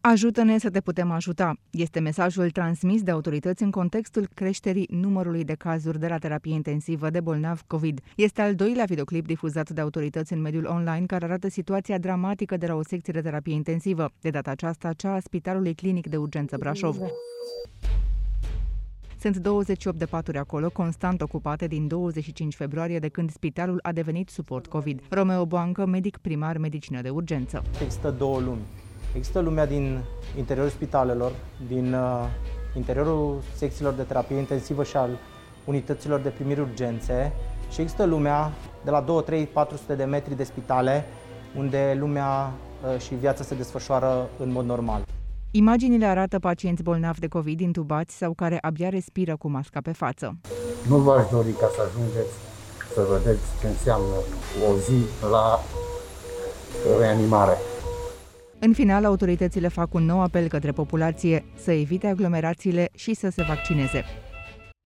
Ajută-ne să te putem ajuta. Este mesajul transmis de autorități în contextul creșterii numărului de cazuri de la terapie intensivă de bolnavi COVID. Este al doilea videoclip difuzat de autorități în mediul online care arată situația dramatică de la o secție de terapie intensivă, de data aceasta cea a Spitalului Clinic de Urgență Brașov. Sunt 28 de paturi acolo, constant ocupate din 25 februarie, de când spitalul a devenit suport COVID. Romeo Boancă, medic primar medicină de urgență. Există două lumi. Există lumea din interiorul spitalelor, din interiorul secțiilor de terapie intensivă și al unităților de primiri urgențe și există lumea de la 2, 3, 400 de metri de spitale, unde lumea și viața se desfășoară în mod normal. Imaginile arată pacienți bolnavi de COVID intubați sau care abia respiră cu masca pe față. Nu v-aș dori ca să ajungeți să vedeți ce înseamnă o zi la reanimare. În final, autoritățile fac un nou apel către populație să evite aglomerațiile și să se vaccineze.